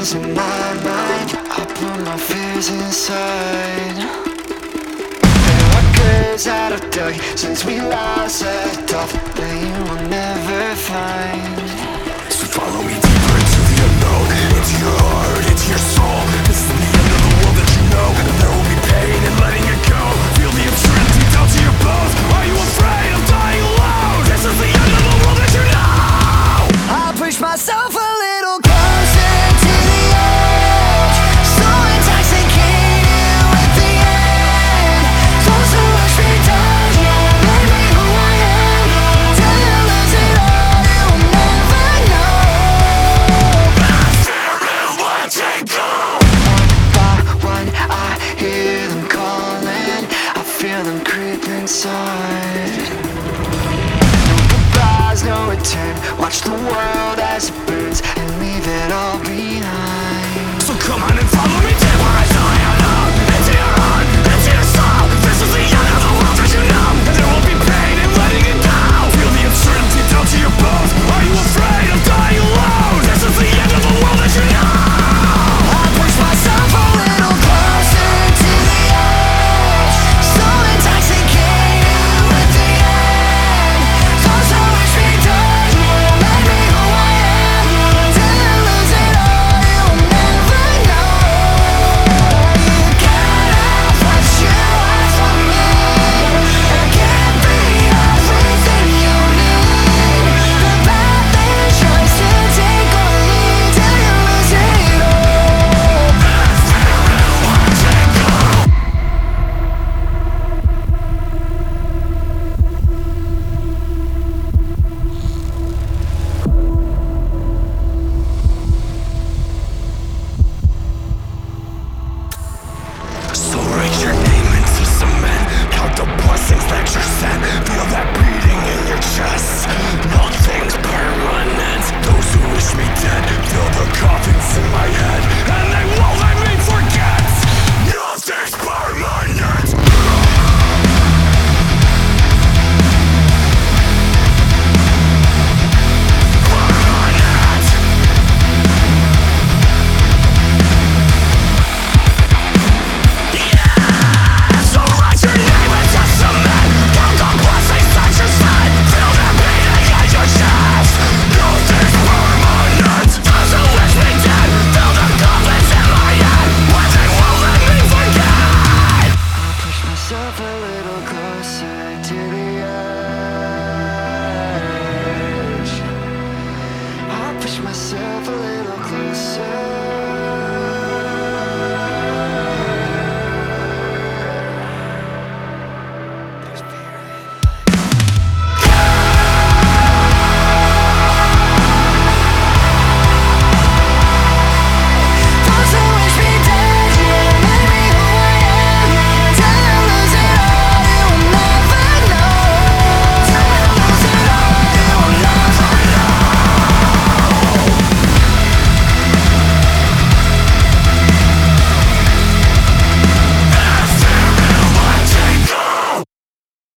losing my mind. I put my fears inside. There are graves that I've dug since we last left off that you will never find. So follow me deeper into the unknown, into your heart, into your soul. This is the end of the world that you know. There will be pain in letting it go. Feel the absurdity down to your bones. Are you afraid of dying alone? This is the end of the world that you know. I push myself a little closer to the edge, so intoxicated with the end. Those who rush me down, yeah, made me who I am. Till you lose it all, you will never know. I fear and letting go. One by one, I hear them calling. I feel them creep inside. No goodbyes, no return. Watch the world as it burns and leave it all behind.